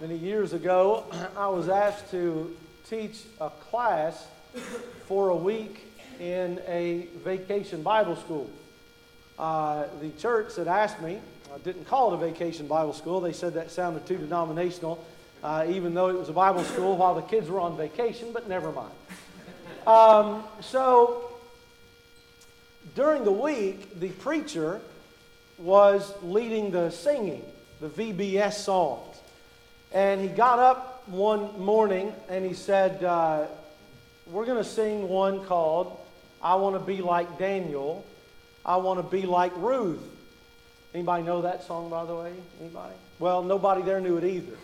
Many years ago, I was asked to teach a class for a week in a vacation Bible school. The church that asked me didn't call it a vacation Bible school. They said that sounded too denominational, even though it was a Bible school while the kids were on vacation, but never mind. So during the week, the preacher was leading the singing, the VBS songs. And he got up one morning and he said, we're going to sing one called, I Want to Be Like Daniel, I Want to Be Like Ruth. Anybody know that song, by the way? Anybody? Well, nobody there knew it either.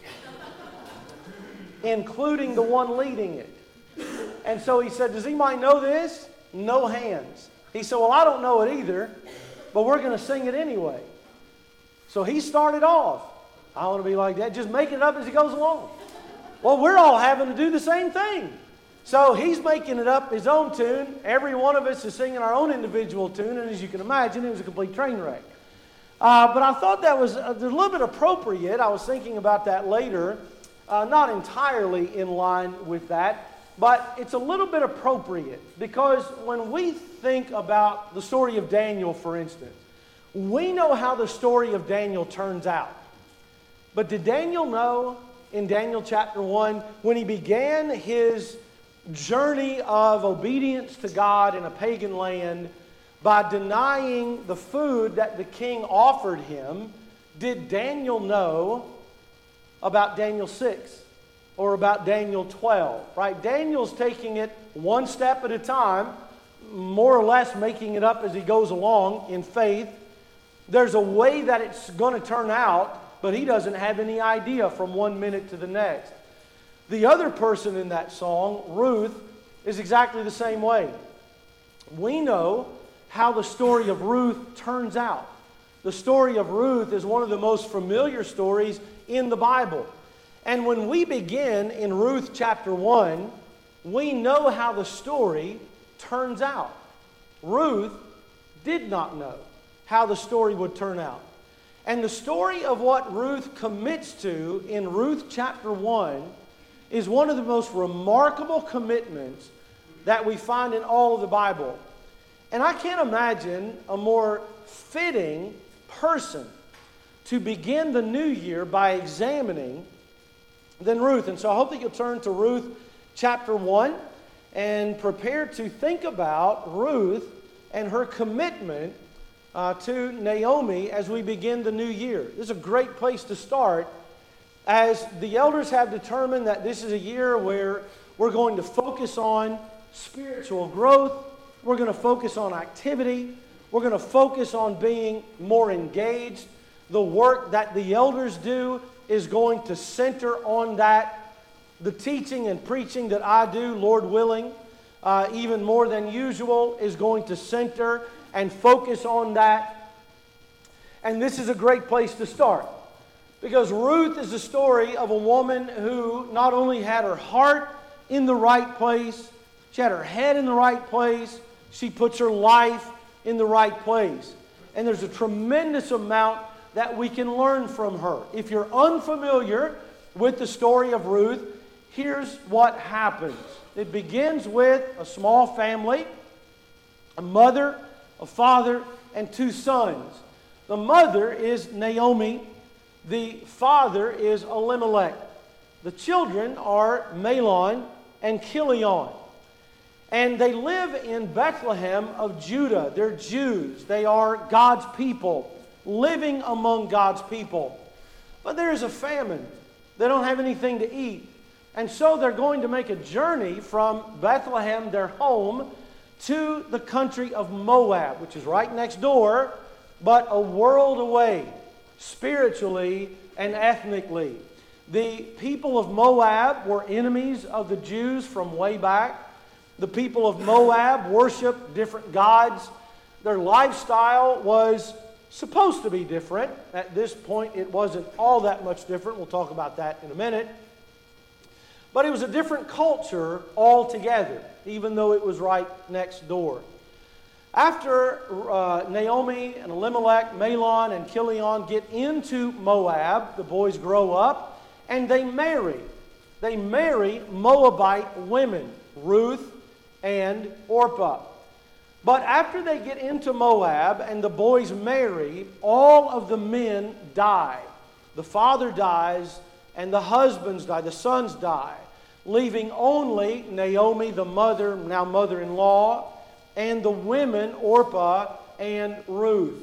Including the one leading it. And so he said, does anybody know this? No hands. He said, well, I don't know it either, but we're going to sing it anyway. So he started off. I want to be like that. Just make it up as he goes along. Well, we're all having to do the same thing. So he's making it up his own tune. Every one of us is singing our own individual tune. And as you can imagine, it was a complete train wreck. But I thought that was a little bit appropriate. I was thinking about that later. Not entirely in line with that. But it's a little bit appropriate. Because when we think about the story of Daniel, for instance, we know how the story of Daniel turns out. But did Daniel know in Daniel chapter 1, when he began his journey of obedience to God in a pagan land by denying the food that the king offered him, did Daniel know about Daniel 6 or about Daniel 12? Right? Daniel's taking it one step at a time, more or less making it up as he goes along in faith. There's a way that it's going to turn out, but he doesn't have any idea from one minute to the next. The other person in that song, Ruth, is exactly the same way. We know how the story of Ruth turns out. The story of Ruth is one of the most familiar stories in the Bible. And when we begin in Ruth chapter 1, we know how the story turns out. Ruth did not know how the story would turn out. And the story of what Ruth commits to in Ruth chapter 1 is one of the most remarkable commitments that we find in all of the Bible. And I can't imagine a more fitting person to begin the new year by examining than Ruth. And so I hope that you'll turn to Ruth chapter 1 and prepare to think about Ruth and her commitment to Naomi as we begin the new year. This is a great place to start, as the elders have determined that this is a year where we're going to focus on spiritual growth, we're going to focus on activity, we're going to focus on being more engaged. The work that the elders do is going to center on that. The teaching and preaching that I do, Lord willing, even more than usual, is going to center and focus on that. And this is a great place to start, because Ruth is the story of a woman who not only had her heart in the right place, she had her head in the right place, she puts her life in the right place. And there's a tremendous amount that we can learn from her. If you're unfamiliar with the story of Ruth, here's what happens. It begins with a small family, a mother, a father, and two sons. The mother is Naomi. The father is Elimelech. The children are Mahlon and Chilion. And they live in Bethlehem of Judah. They're Jews. They are God's people, living among God's people. But there is a famine. They don't have anything to eat. And so they're going to make a journey from Bethlehem, their home, to the country of Moab, which is right next door, but a world away, spiritually and ethnically. The people of Moab were enemies of the Jews from way back. The people of Moab worshiped different gods. Their lifestyle was supposed to be different. At this point, it wasn't all that much different. We'll talk about that in a minute. But it was a different culture altogether, even though it was right next door. After Naomi and Elimelech, Mahlon and Chilion get into Moab, the boys grow up and they marry. They marry Moabite women, Ruth and Orpah. But after they get into Moab and the boys marry, all of the men die. The father dies and the husbands die, the sons die, leaving only Naomi, the mother, now mother-in-law, and the women, Orpah and Ruth.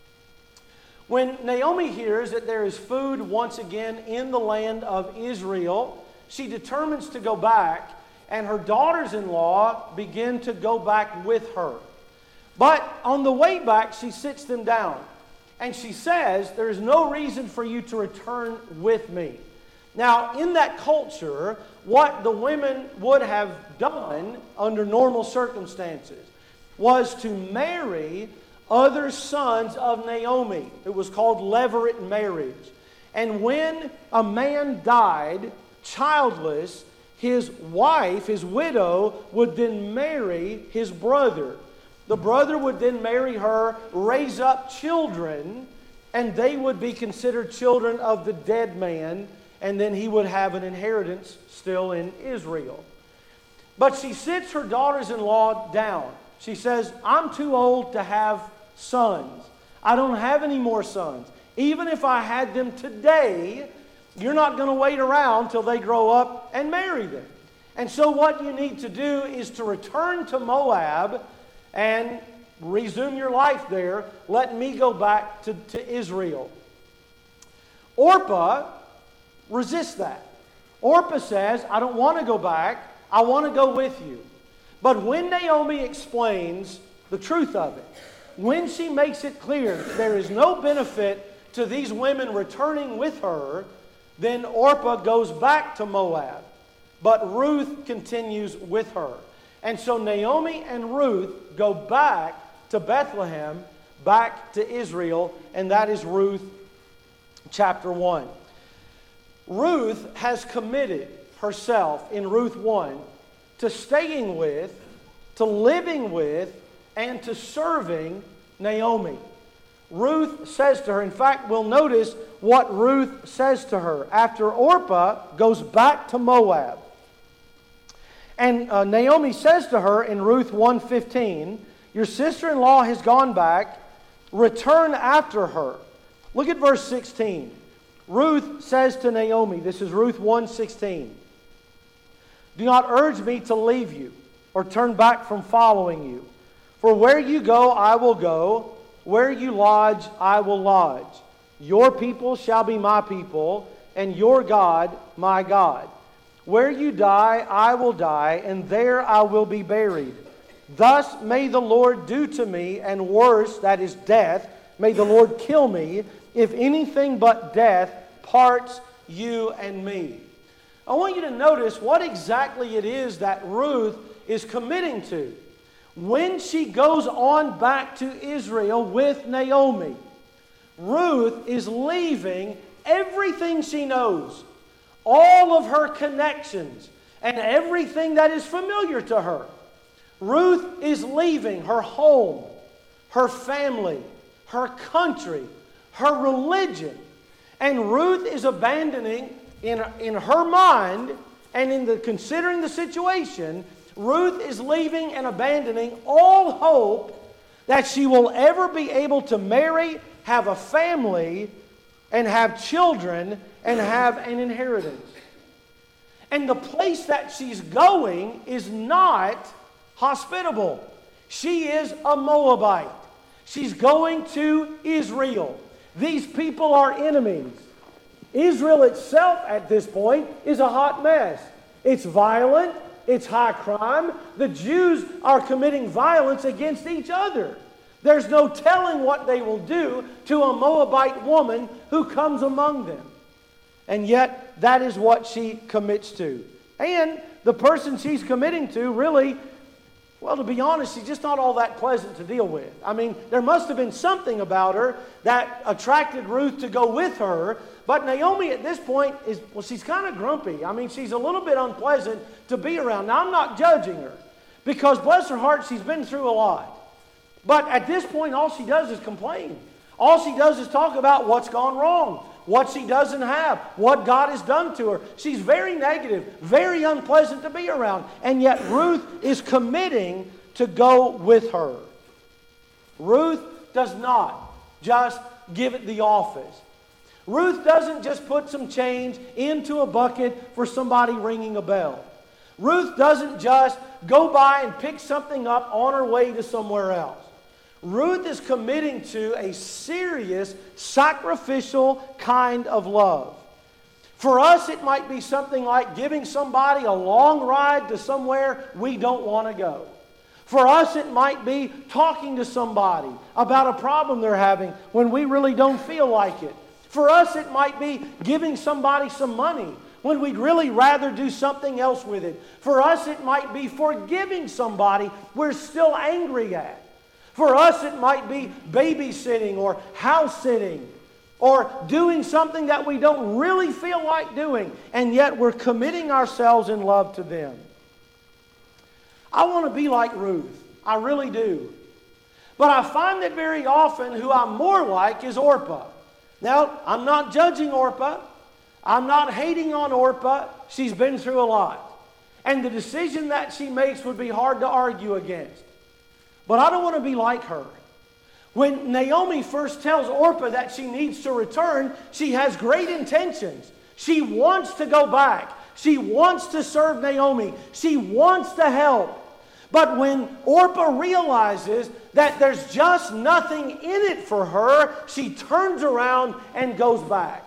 When Naomi hears that there is food once again in the land of Israel, she determines to go back, and her daughters-in-law begin to go back with her. But on the way back, she sits them down, and she says, "There is no reason for you to return with me." Now, in that culture, what the women would have done under normal circumstances was to marry other sons of Naomi. It was called levirate marriage. And when a man died childless, his wife, his widow, would then marry his brother. The brother would then marry her, raise up children, and they would be considered children of the dead man, and then he would have an inheritance still in Israel. But she sits her daughters-in-law down. She says, "I'm too old to have sons. I don't have any more sons. Even if I had them today, you're not going to wait around till they grow up and marry them. And so what you need to do is to return to Moab and resume your life there. Let me go back to Israel." Orpah resists that. Orpah says, "I don't want to go back. I want to go with you." But when Naomi explains the truth of it, when she makes it clear there is no benefit to these women returning with her, then Orpah goes back to Moab. But Ruth continues with her. And so Naomi and Ruth go back to Bethlehem, back to Israel, and that is Ruth chapter 1. Ruth has committed herself in Ruth 1 to staying with, to living with, and to serving Naomi. Ruth says to her, in fact, we'll notice what Ruth says to her after Orpah goes back to Moab. And Naomi says to her in Ruth 1:15, "Your sister-in-law has gone back, return after her." Look at verse 16. Ruth says to Naomi, this is Ruth 1:16, "Do not urge me to leave you or turn back from following you. For where you go, I will go. Where you lodge, I will lodge. Your people shall be my people, and your God, my God. Where you die, I will die, and there I will be buried. Thus may the Lord do to me, and worse, that is death, may the Lord kill me, if anything but death parts you and me." I want you to notice what exactly it is that Ruth is committing to. When she goes on back to Israel with Naomi, Ruth is leaving everything she knows, all of her connections, and everything that is familiar to her. Ruth is leaving her home, her family, her country, her religion. And Ruth is abandoning, in her mind, and in considering the situation, Ruth is leaving and abandoning all hope that she will ever be able to marry, have a family, and have children, and have an inheritance. And the place that she's going is not hospitable. She is a Moabite. She's going to Israel. These people are enemies. Israel itself at this point is a hot mess. It's violent. It's high crime. The Jews are committing violence against each other. There's no telling what they will do to a Moabite woman who comes among them. And yet, that is what she commits to. And the person she's committing to really, well, to be honest, she's just not all that pleasant to deal with. I mean, there must have been something about her that attracted Ruth to go with her. But Naomi at this point is, well, she's kind of grumpy. I mean, she's a little bit unpleasant to be around. Now, I'm not judging her because, bless her heart, she's been through a lot. But at this point, all she does is complain. All she does is talk about what's gone wrong. what she doesn't have, what God has done to her. She's very negative, very unpleasant to be around. And yet Ruth is committing to go with her. Ruth does not just give it the office. Ruth doesn't just put some change into a bucket for somebody ringing a bell. Ruth doesn't just go by and pick something up on her way to somewhere else. Ruth is committing to a serious, sacrificial kind of love. For us, it might be something like giving somebody a long ride to somewhere we don't want to go. For us, it might be talking to somebody about a problem they're having when we really don't feel like it. For us, it might be giving somebody some money when we'd really rather do something else with it. For us, it might be forgiving somebody we're still angry at. For us, it might be babysitting or house sitting or doing something that we don't really feel like doing, and yet we're committing ourselves in love to them. I want to be like Ruth. I really do. But I find that very often who I'm more like is Orpah. Now, I'm not judging Orpah. I'm not hating on Orpah. She's been through a lot. And the decision that she makes would be hard to argue against. But I don't want to be like her. When Naomi first tells Orpah that she needs to return, she has great intentions. She wants to go back. She wants to serve Naomi. She wants to help. But when Orpah realizes that there's just nothing in it for her, she turns around and goes back.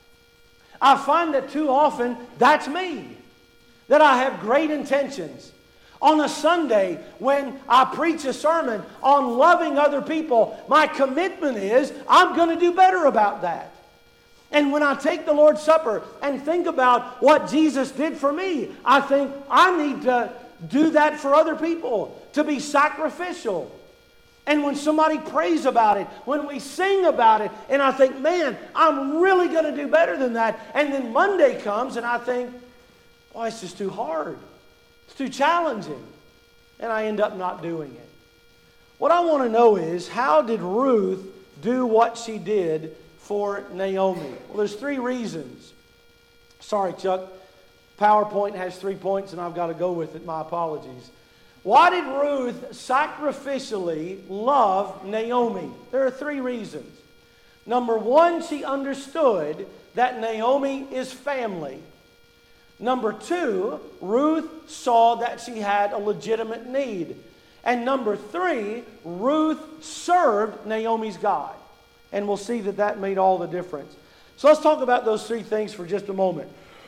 I find that too often that's me. That I have great intentions. On a Sunday, when I preach a sermon on loving other people, my commitment is I'm going to do better about that. And when I take the Lord's Supper and think about what Jesus did for me, I think I need to do that for other people, to be sacrificial. And when somebody prays about it, when we sing about it, and I think, man, I'm really going to do better than that. And then Monday comes and I think, oh, it's just too hard. It's too challenging. And I end up not doing it. What I want to know is, how did Ruth do what she did for Naomi? Well, there's 3 reasons. Sorry, Chuck. PowerPoint has 3 points and I've got to go with it. My apologies. Why did Ruth sacrificially love Naomi? There are 3 reasons. Number 1, she understood that Naomi is family. Number 2, Ruth saw that she had a legitimate need. And number 3, Ruth served Naomi's God. And we'll see that that made all the difference. So let's talk about those 3 things for just a moment.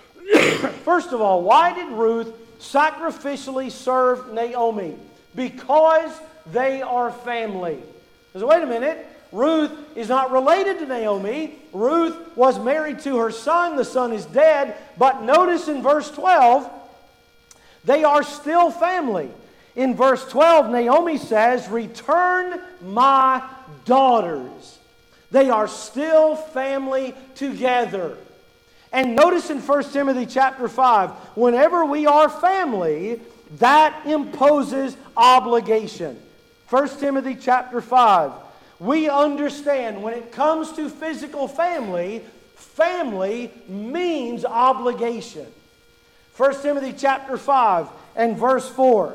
First of all, why did Ruth sacrificially serve Naomi? Because they are family. Because wait a minute, Ruth is not related to Naomi. Ruth was married to her son. The son is dead. But notice in verse 12, they are still family. In verse 12, Naomi says, "Return my daughters." They are still family together. And notice in 1 Timothy chapter 5, whenever we are family, that imposes obligation. 1 Timothy chapter 5, we understand when it comes to physical family, family means obligation. 1 Timothy chapter 5 and verse 4.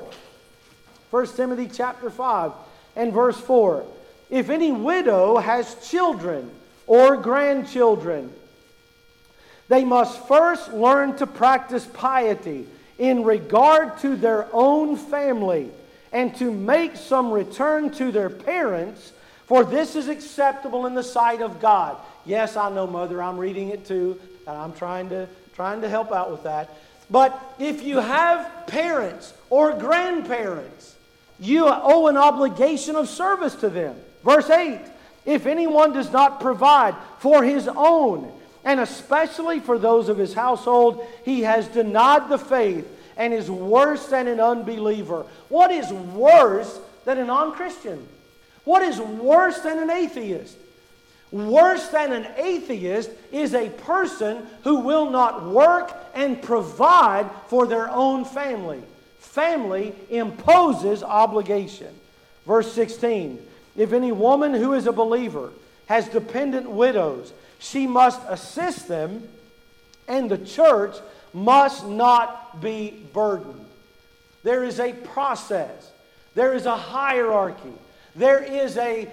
1 Timothy chapter 5 and verse 4. If any widow has children or grandchildren, they must first learn to practice piety in regard to their own family and to make some return to their parents, for this is acceptable in the sight of God. Yes, I know, Mother, I'm reading it too, and I'm trying to help out with that. But if you have parents or grandparents, you owe an obligation of service to them. Verse 8, if anyone does not provide for his own, and especially for those of his household, he has denied the faith and is worse than an unbeliever. What is worse than a non-Christian? What is worse than an atheist? Worse than an atheist is a person who will not work and provide for their own family. Family imposes obligation. Verse 16, if any woman who is a believer has dependent widows, She must assist them, and the church must not be burdened. There is a process. There is a hierarchy. There is a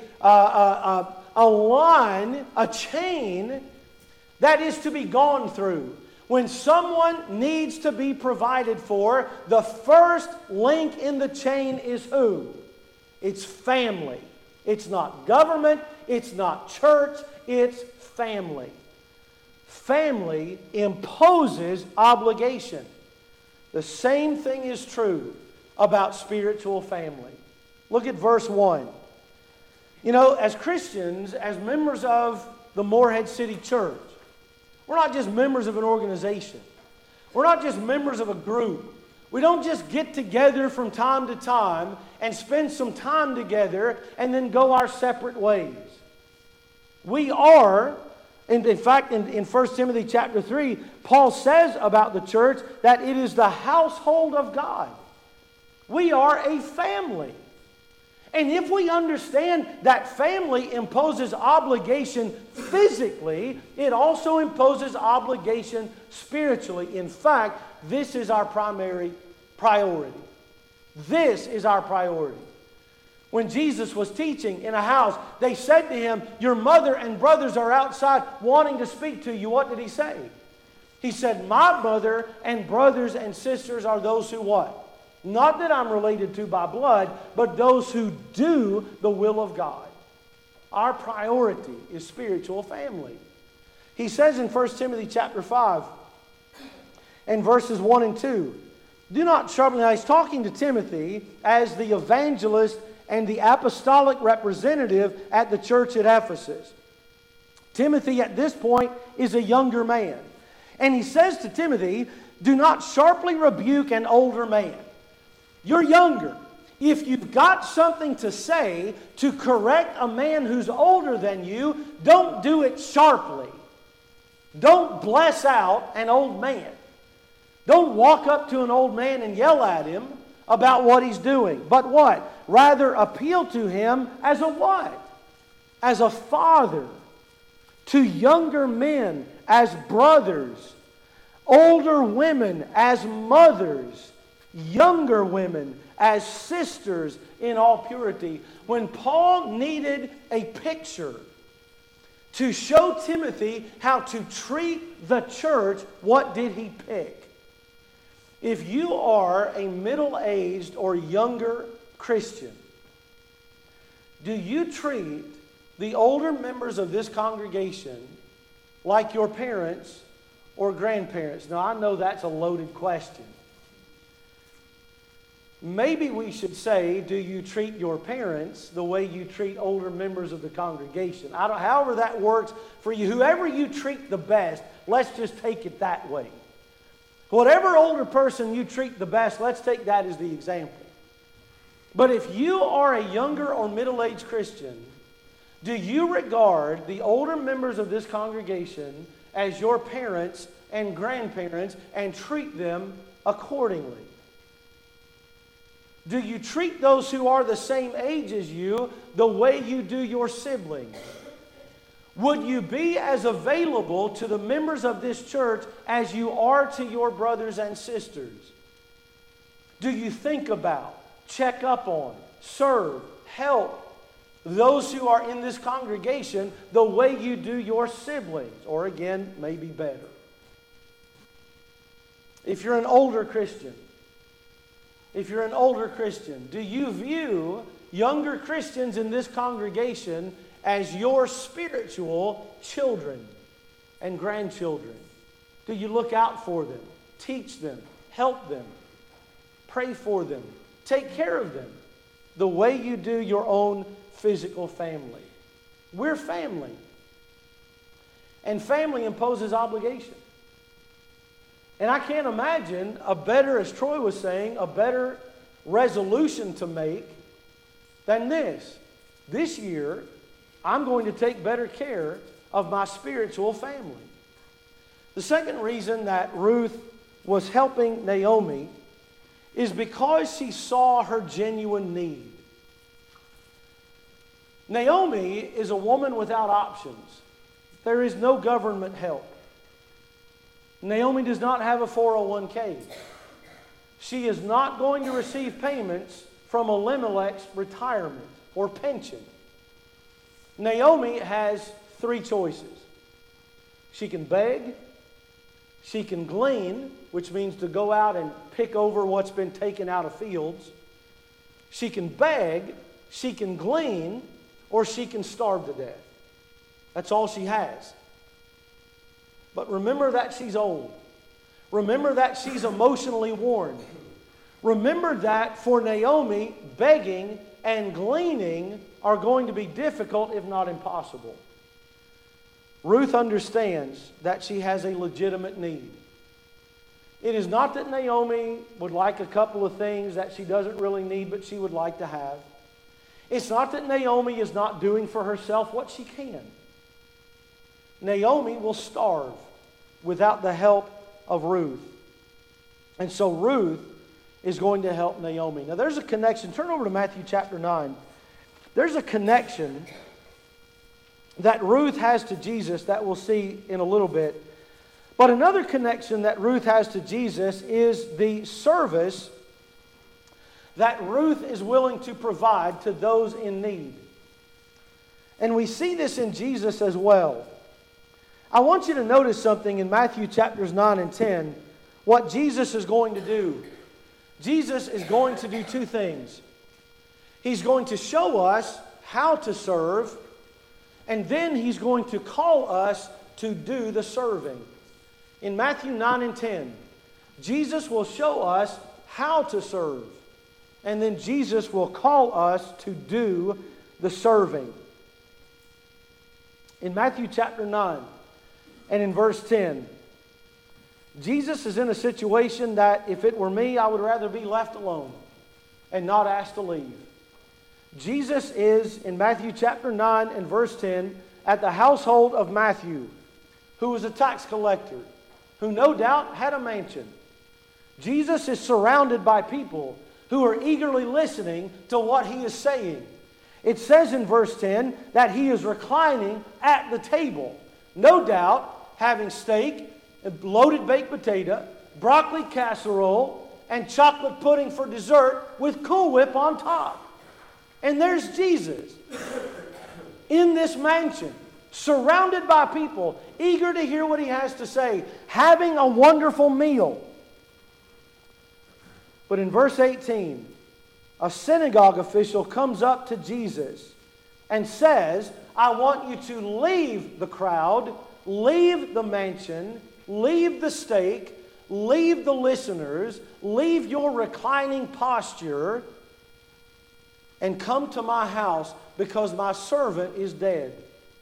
line, a chain that is to be gone through. When someone needs to be provided for, the first link in the chain is who? It's family. It's not government. It's not church. It's family. Family imposes obligation. The same thing is true about spiritual family. Look at verse 1. You know, as Christians, as members of the Morehead City Church, we're not just members of an organization. We're not just members of a group. We don't just get together from time to time and spend some time together and then go our separate ways. We are, in fact, in 1 Timothy chapter 3, Paul says about the church that it is the household of God. We are a family. And if we understand that family imposes obligation physically, it also imposes obligation spiritually. In fact, this is our primary priority. This is our priority. When Jesus was teaching in a house, they said to him, "Your mother and brothers are outside wanting to speak to you." What did he say? He said, "My mother and brothers and sisters are those who" what? Not that I'm related to by blood, but those who do the will of God. Our priority is spiritual family. He says in 1 Timothy chapter 5 and verses 1 and 2, do not sharpen. Now he's talking to Timothy as the evangelist and the apostolic representative at the church at Ephesus. Timothy at this point is a younger man. And he says to Timothy, do not sharply rebuke an older man. You're younger. If you've got something to say to correct a man who's older than you, don't do it sharply. Don't bless out an old man. Don't walk up to an old man and yell at him about what he's doing. But what? Rather appeal to him as a what? As a father. To younger men as brothers. Older women as mothers. Younger women as sisters in all purity. When Paul needed a picture to show Timothy how to treat the church, what did he pick? If you are a middle-aged or younger Christian, do you treat the older members of this congregation like your parents or grandparents? Now, I know that's a loaded question. Maybe we should say, do you treat your parents the way you treat older members of the congregation? However that works for you. Whoever you treat the best, let's just take it that way. Whatever older person you treat the best, let's take that as the example. But if you are a younger or middle-aged Christian, do you regard the older members of this congregation as your parents and grandparents and treat them accordingly? Do you treat those who are the same age as you the way you do your siblings? Would you be as available to the members of this church as you are to your brothers and sisters? Do you think about, check up on, serve, help those who are in this congregation the way you do your siblings? Or again, maybe better. If you're an older Christian, do you view younger Christians in this congregation as your spiritual children and grandchildren? Do you look out for them, teach them, help them, pray for them, take care of them the way you do your own physical family? We're family. And family imposes obligation. And I can't imagine a better, as Troy was saying, a better resolution to make than this. This year, I'm going to take better care of my spiritual family. The second reason that Ruth was helping Naomi is because she saw her genuine need. Naomi is a woman without options. There is no government help. Naomi does not have a 401k. She is not going to receive payments from Elimelech's retirement or pension. Naomi has three choices. She can beg, she can glean, which means to go out and pick over what's been taken out of fields. She can beg, she can glean, or she can starve to death. That's all she has. But remember that she's old. Remember that she's emotionally worn. Remember that for Naomi, begging and gleaning are going to be difficult, if not impossible. Ruth understands that she has a legitimate need. It is not that Naomi would like a couple of things that she doesn't really need, but she would like to have. It's not that Naomi is not doing for herself what she can. Naomi will starve without the help of Ruth. And so Ruth is going to help Naomi. Now there's a connection. Turn over to Matthew chapter 9. There's a connection that Ruth has to Jesus that we'll see in a little bit. But another connection that Ruth has to Jesus is the service that Ruth is willing to provide to those in need. And we see this in Jesus as well. I want you to notice something in Matthew chapters 9 and 10, what Jesus is going to do. Jesus is going to do two things. He's going to show us how to serve, and then He's going to call us to do the serving. In Matthew 9 and 10, Jesus will show us how to serve, and then Jesus will call us to do the serving. In Matthew chapter 9 and in verse 10, Jesus is in a situation that if it were me, I would rather be left alone and not asked to leave. Jesus is, in Matthew chapter 9 and verse 10, at the household of Matthew, who was a tax collector, who no doubt had a mansion. Jesus is surrounded by people who are eagerly listening to what He is saying. It says in verse 10 that He is reclining at the table, no doubt having steak, loaded baked potato, broccoli casserole, and chocolate pudding for dessert with Cool Whip on top. And there's Jesus in this mansion, surrounded by people, eager to hear what He has to say, having a wonderful meal. But in verse 18, a synagogue official comes up to Jesus and says, I want you to leave the crowd, leave the mansion, leave the steak, leave the listeners, leave your reclining posture, and come to my house because my servant is dead.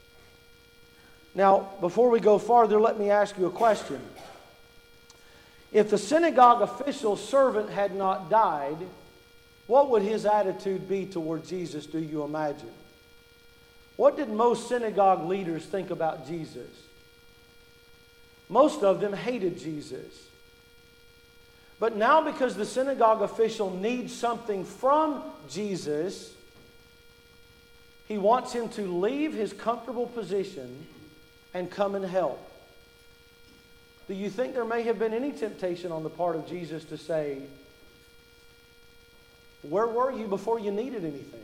Now, before we go farther, let me ask you a question. If the synagogue official's servant had not died, what would his attitude be toward Jesus, do you imagine? What did most synagogue leaders think about Jesus? Most of them hated Jesus. But now, because the synagogue official needs something from Jesus, he wants him to leave his comfortable position and come and help. Do you think there may have been any temptation on the part of Jesus to say, where were you before you needed anything?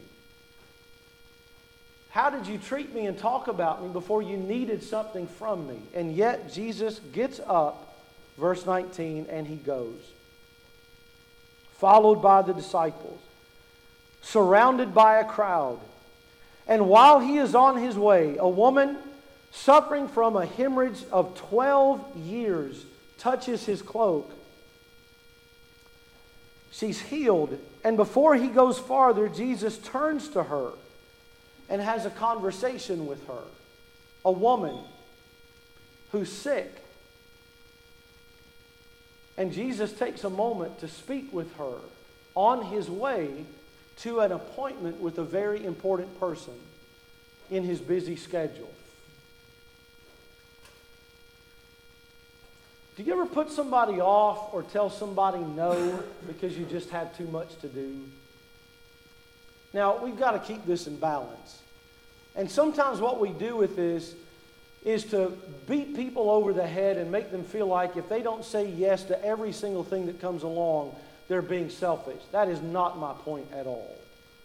How did you treat me and talk about me before you needed something from me? And yet Jesus gets up, verse 19, and He goes. Followed by the disciples, surrounded by a crowd. And while He is on His way, a woman suffering from a hemorrhage of 12 years touches His cloak. She's healed. And before He goes farther, Jesus turns to her and has a conversation with her. A woman who's sick. And Jesus takes a moment to speak with her on His way to an appointment with a very important person in His busy schedule. Do you ever put somebody off or tell somebody no because you just have too much to do? Now, we've got to keep this in balance. And sometimes what we do with this is to beat people over the head and make them feel like if they don't say yes to every single thing that comes along, they're being selfish. That is not my point at all.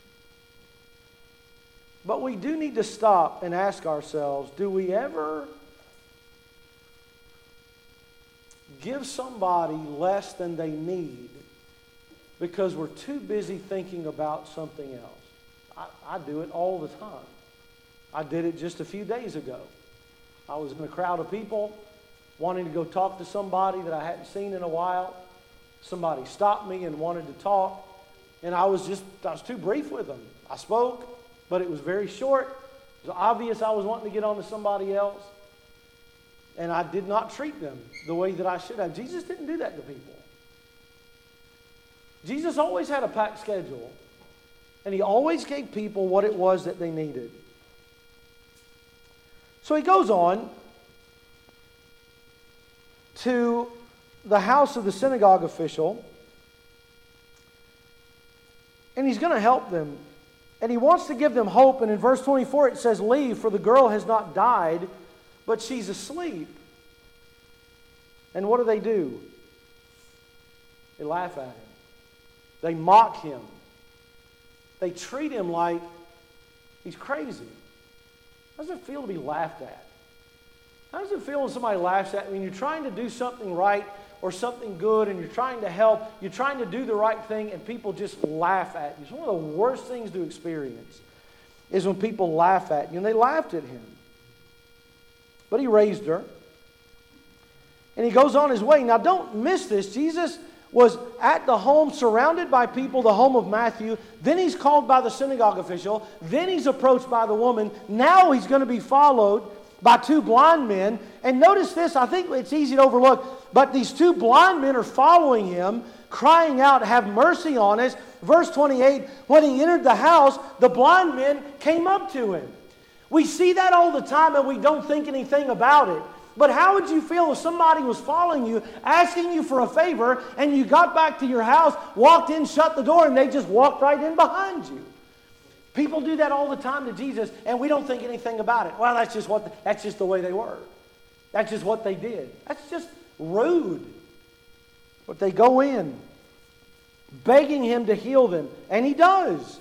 But we do need to stop and ask ourselves, do we ever give somebody less than they need because we're too busy thinking about something else? I do it all the time. I did it just a few days ago. I was in a crowd of people wanting to go talk to somebody that I hadn't seen in a while. Somebody stopped me and wanted to talk, and I was too brief with them. I spoke, but it was very short. It was obvious I was wanting to get on to somebody else, and I did not treat them the way that I should have. Jesus didn't do that to people. Jesus always had a packed schedule, and he always gave people what it was that they needed. So he goes on to the house of the synagogue official, and he's going to help them. And he wants to give them hope. And in verse 24 it says, "Leave, for the girl has not died, but she's asleep." And what do? They laugh at him. They mock him. They treat him like he's crazy. How does it feel to be laughed at? How does it feel when somebody laughs at you when you're trying to do something right or something good and you're trying to help, you're trying to do the right thing and people just laugh at you? It's one of the worst things to experience is when people laugh at you, and they laughed at him. But he raised her, and he goes on his way. Now don't miss this. Jesus was at the home surrounded by people, the home of Matthew. Then he's called by the synagogue official. Then he's approached by the woman. Now he's going to be followed by two blind men. And notice this, I think it's easy to overlook, but these two blind men are following him, crying out, "Have mercy on us." Verse 28, when he entered the house, the blind men came up to him. We see that all the time and we don't think anything about it. But how would you feel if somebody was following you, asking you for a favor, and you got back to your house, walked in, shut the door, and they just walked right in behind you? People do that all the time to Jesus, and we don't think anything about it. Well, that's just the way they were. That's just what they did. That's just rude. But they go in, begging him to heal them, and he does.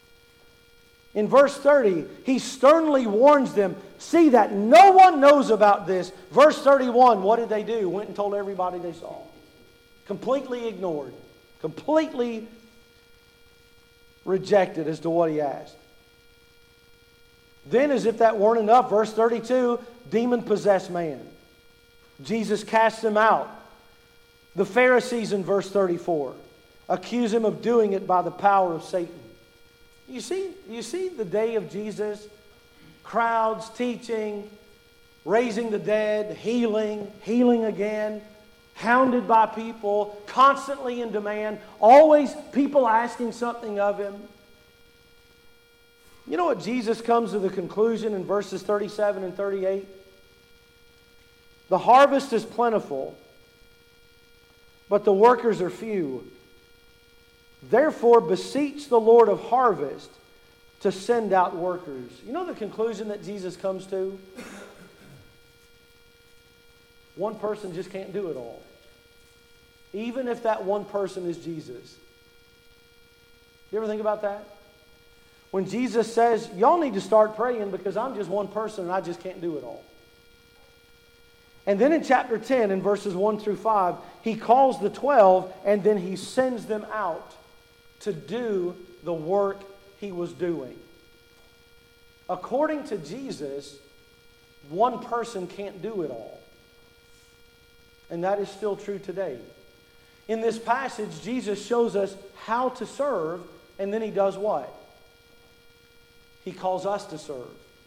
In verse 30, he sternly warns them, "See that no one knows about this." Verse 31, what did they do? Went and told everybody they saw. Completely ignored. Completely rejected as to what he asked. Then, as if that weren't enough, verse 32, demon-possessed man. Jesus casts him out. The Pharisees in verse 34 accuse him of doing it by the power of Satan. You see the day of Jesus, crowds teaching, raising the dead, healing again, hounded by people, constantly in demand, always people asking something of him. You know what Jesus comes to the conclusion in verses 37 and 38? The harvest is plentiful, but the workers are few. Therefore, beseech the Lord of harvest to send out workers. You know the conclusion that Jesus comes to? One person just can't do it all. Even if that one person is Jesus. You ever think about that? When Jesus says, y'all need to start praying because I'm just one person and I just can't do it all. And then in chapter 10, in verses 1 through 5, he calls the 12 and then he sends them out to do the work he was doing. According to Jesus, one person can't do it all. And that is still true today. In this passage, Jesus shows us how to serve, and then he does what? He calls us to serve.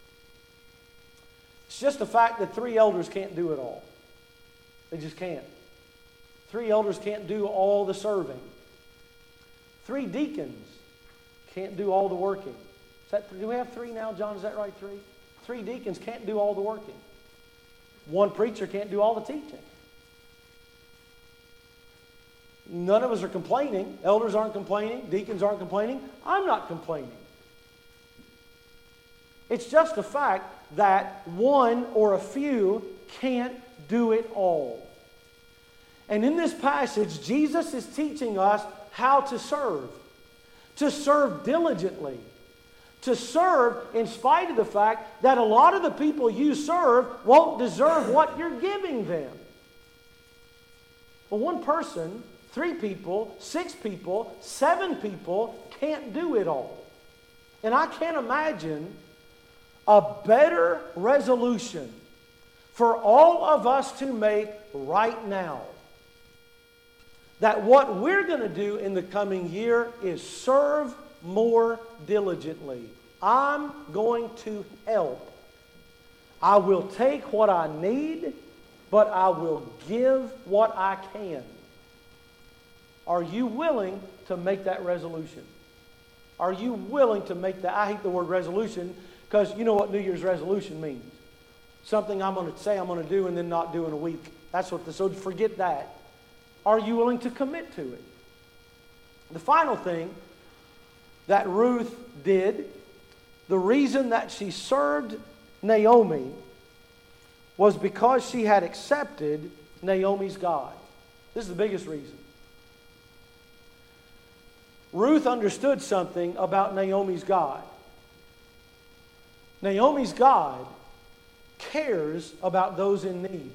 It's just the fact that 3 elders can't do it all. They just can't. 3 elders can't do all the serving. 3 deacons can't do all the working. Do we have 3 now, John? Is that right, 3? 3 deacons can't do all the working. 1 preacher can't do all the teaching. None of us are complaining. Elders aren't complaining. Deacons aren't complaining. I'm not complaining. It's just a fact that one or a few can't do it all. And in this passage, Jesus is teaching us how to serve diligently, to serve in spite of the fact that a lot of the people you serve won't deserve what you're giving them. But one person, 3 people, 6 people, 7 people can't do it all. And I can't imagine a better resolution for all of us to make right now. That what we're going to do in the coming year is serve more diligently. I'm going to help. I will take what I need, but I will give what I can. Are you willing to make that resolution? Are you willing to make that? I hate the word resolution because you know what New Year's resolution means. Something I'm going to say I'm going to do and then not do in a week. That's what so forget that. Are you willing to commit to it? The final thing that Ruth did, the reason that she served Naomi was because she had accepted Naomi's God. This is the biggest reason. Ruth understood something about Naomi's God. Naomi's God cares about those in need.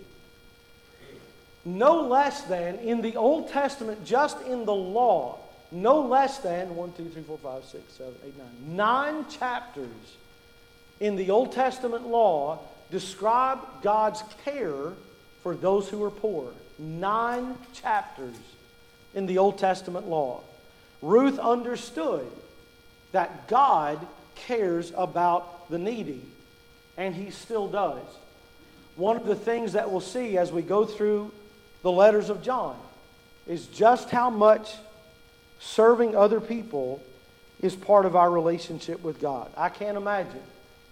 No less than, in the Old Testament, just in the law, no less than 1, 2, 3, 4, 5, 6, 7, 8, 9. 9 chapters in the Old Testament law describe God's care for those who are poor. 9 chapters in the Old Testament law. Ruth understood that God cares about the needy, and He still does. One of the things that we'll see as we go through the letters of John is just how much serving other people is part of our relationship with God. I can't imagine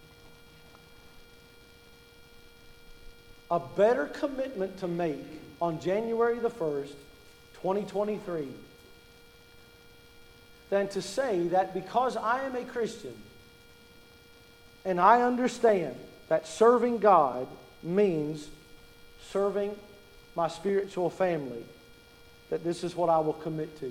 a better commitment to make on January the 1st, 2023 than to say that because I am a Christian and I understand that serving God means serving my spiritual family, that this is what I will commit to.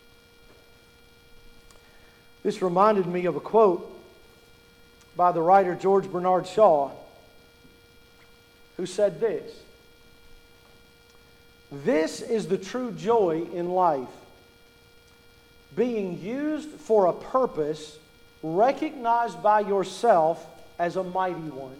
This reminded me of a quote by the writer George Bernard Shaw, who said this: "This is the true joy in life, being used for a purpose recognized by yourself as a mighty one.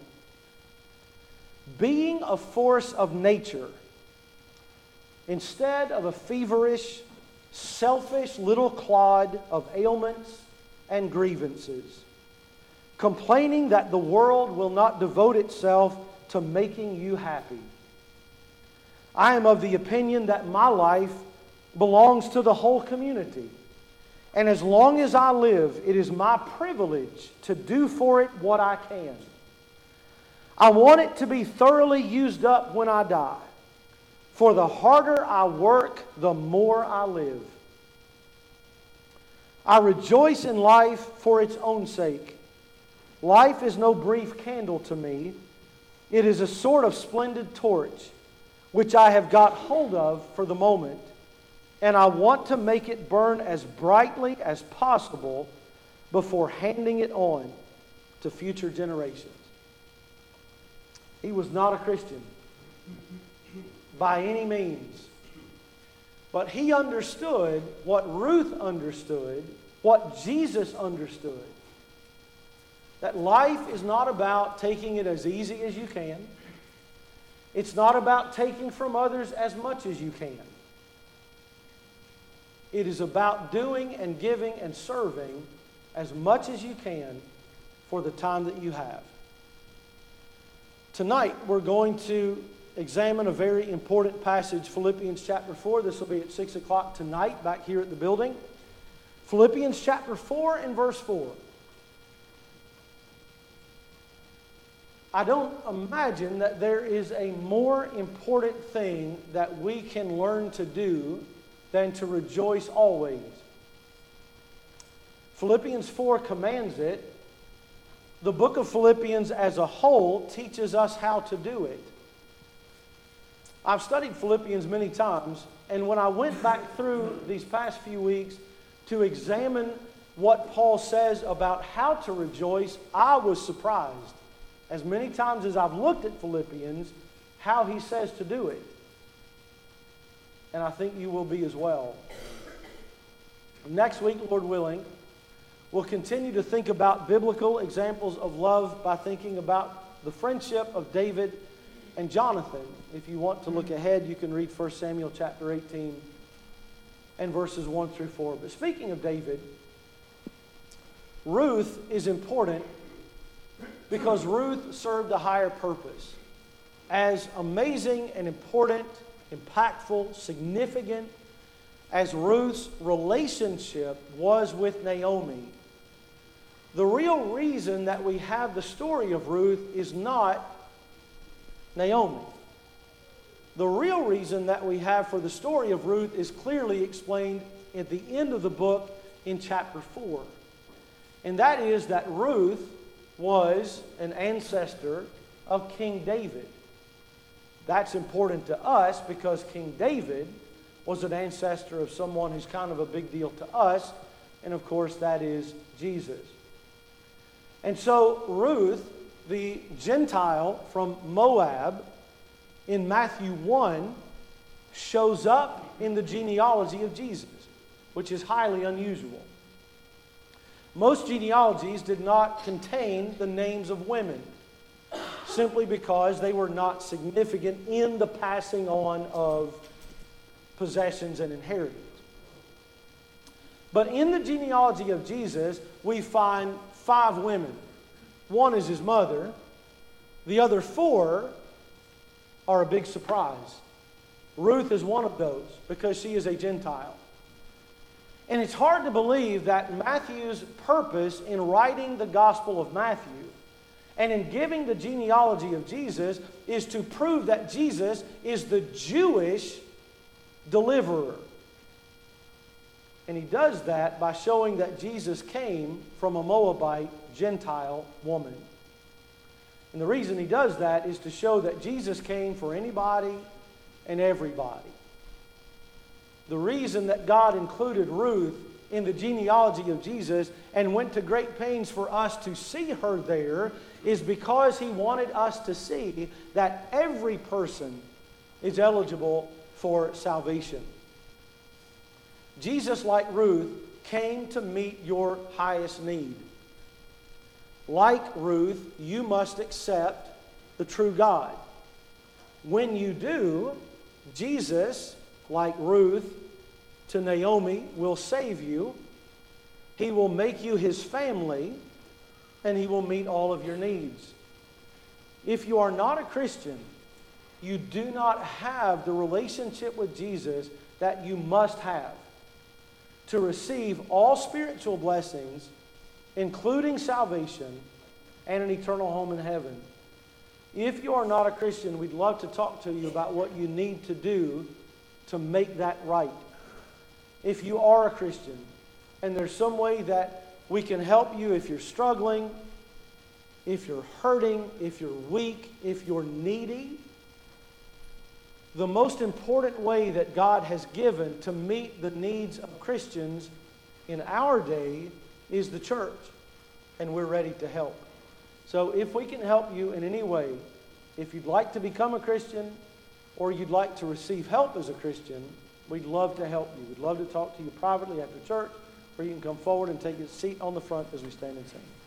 Being a force of nature, instead of a feverish, selfish little clod of ailments and grievances, complaining that the world will not devote itself to making you happy. I am of the opinion that my life belongs to the whole community, and as long as I live, it is my privilege to do for it what I can. I want it to be thoroughly used up when I die. For the harder I work, the more I live. I rejoice in life for its own sake. Life is no brief candle to me. It is a sort of splendid torch, which I have got hold of for the moment, and I want to make it burn as brightly as possible before handing it on to future generations." He was not a Christian by any means. But he understood what Ruth understood, what Jesus understood. That life is not about taking it as easy as you can. It's not about taking from others as much as you can. It is about doing and giving and serving as much as you can for the time that you have. Tonight, we're going to examine a very important passage, Philippians chapter 4. This will be at 6 o'clock tonight back here at the building. Philippians chapter 4 and verse 4. I don't imagine that there is a more important thing that we can learn to do than to rejoice always. Philippians 4 commands it, the book of Philippians as a whole teaches us how to do it. I've studied Philippians many times, and when I went back through these past few weeks to examine what Paul says about how to rejoice, I was surprised. As many times as I've looked at Philippians, how he says to do it. And I think you will be as well. Next week, Lord willing, we'll continue to think about biblical examples of love by thinking about the friendship of David and Jonathan. If you want to look ahead, you can read 1 Samuel chapter 18 and verses 1 through 4. But speaking of David, Ruth is important because Ruth served a higher purpose. As amazing and important, impactful, significant as Ruth's relationship was with Naomi, the real reason that we have the story of Ruth is not Naomi. The real reason that we have for the story of Ruth is clearly explained at the end of the book in chapter 4. And that is that Ruth was an ancestor of King David. That's important to us because King David was an ancestor of someone who's kind of a big deal to us, and of course that is Jesus. And so Ruth, the Gentile from Moab, in Matthew 1, shows up in the genealogy of Jesus, which is highly unusual. Most genealogies did not contain the names of women, simply because they were not significant in the passing on of possessions and inheritance. But in the genealogy of Jesus, we find 5 women. One is his mother. The other 4 are a big surprise. Ruth is one of those because she is a Gentile. And it's hard to believe that Matthew's purpose in writing the Gospel of Matthew and in giving the genealogy of Jesus is to prove that Jesus is the Jewish deliverer. And he does that by showing that Jesus came from a Moabite Gentile woman. And the reason he does that is to show that Jesus came for anybody and everybody. The reason that God included Ruth in the genealogy of Jesus and went to great pains for us to see her there is because he wanted us to see that every person is eligible for salvation. Jesus, like Ruth, came to meet your highest need. Like Ruth, you must accept the true God. When you do, Jesus, like Ruth to Naomi, will save you. He will make you his family, and he will meet all of your needs. If you are not a Christian, you do not have the relationship with Jesus that you must have to receive all spiritual blessings, including salvation and an eternal home in heaven. If you are not a Christian, we'd love to talk to you about what you need to do to make that right. If you are a Christian, and there's some way that we can help you if you're struggling, if you're hurting, if you're weak, if you're needy, the most important way that God has given to meet the needs of Christians in our day is the church, and we're ready to help. So if we can help you in any way, if you'd like to become a Christian or you'd like to receive help as a Christian, we'd love to help you. We'd love to talk to you privately after church, or you can come forward and take a seat on the front as we stand and sing.